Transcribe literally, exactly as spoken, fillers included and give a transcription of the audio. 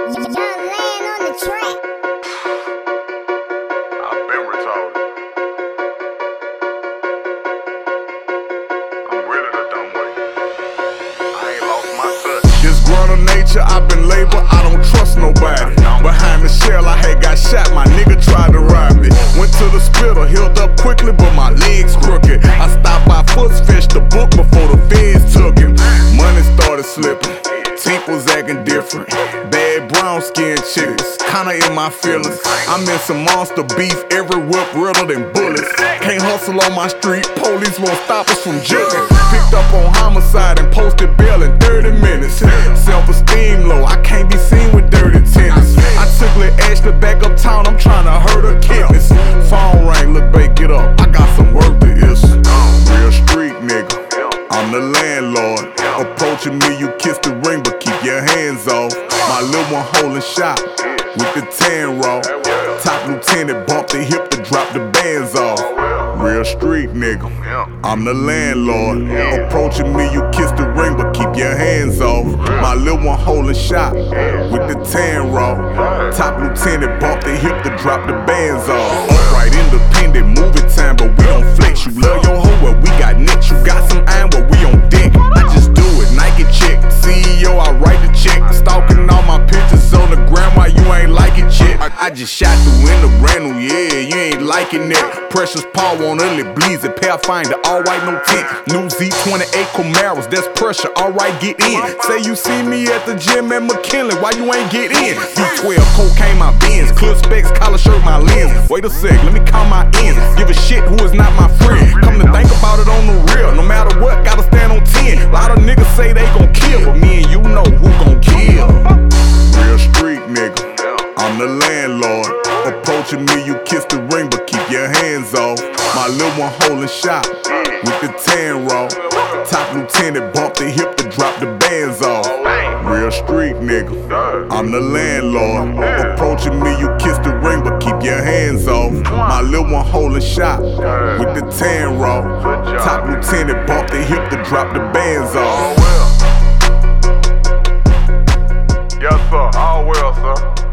Young Land on the track. I've been retarded. I'm really the dumb way. I ain't lost my touch. This grown of nature, I've been labeled, I don't trust nobody. Behind the shell, I had got shot, my nigga tried to rob me. Went to the spitter, healed up quickly, but my legs crooked. I stopped by Foots, fetched the book before the feds took him. Money started slipping, Tink was acting different. Bad brown skin chicks, kinda in my feelings. I'm in some monster beef, every whip realer than bullets. Can't hustle on my street, police won't stop us from jugging. Picked up on homicide and posted bail in thirty minutes. Self-esteem low, I can't be seen with dirty tennis. I took Lil Ashley back uptown, I'm trying to hurt her kidneys. Phone rang, look babe, get up, I got some work to issue. Real street nigga, I'm the landlord. Approaching me, you kiss the ring, but keep your hands off. My little one holding shot with the tan raw. Top lieutenant bumped the hip to drop the bands off. Real street nigga, I'm the landlord. Approaching me, you kiss the ring, but keep your hands off. My little one holding shot with the tan raw. Top lieutenant bumped the hip to drop the bands off. Upright, independent, moving time, but we don't flex. You love your hoe, well we got niche. You got some iron, well we on deck. I just do it, Nike check. C E O, I write the check. Stalking all my pictures on the gram while you ain't like it yet. I, I just shot the window brand new, yeah, you ain't liking that. Precious Paul on early bleeds, a Pathfinder, all white, no tint. New Z twenty-eight Camaros, that's pressure, alright, get in. Say you see me at the gym at McKinley, why you ain't get in? D twelve, cocaine, my Benz, clear specs, collar shirt, my lens. Wait a sec, let me call my ends. Give a shit who is not my friend. Come to think about it on the real, no matter what, gotta stand on ten. A lot of niggas say they gon' kill, but me and you know who gon' kill. Real street nigga, I'm the landlord. Approaching me, you kiss the ring, but keep your hands off. My little one holding shot with the tan raw. Top lieutenant bumped the hip to drop the bands off. Real street nigga, I'm the landlord. Approaching me, you kiss the ring, but keep your hands off. My little one holding shot with the tan raw. Top lieutenant bumped the hip to drop the bands off. Yes sir, all well sir.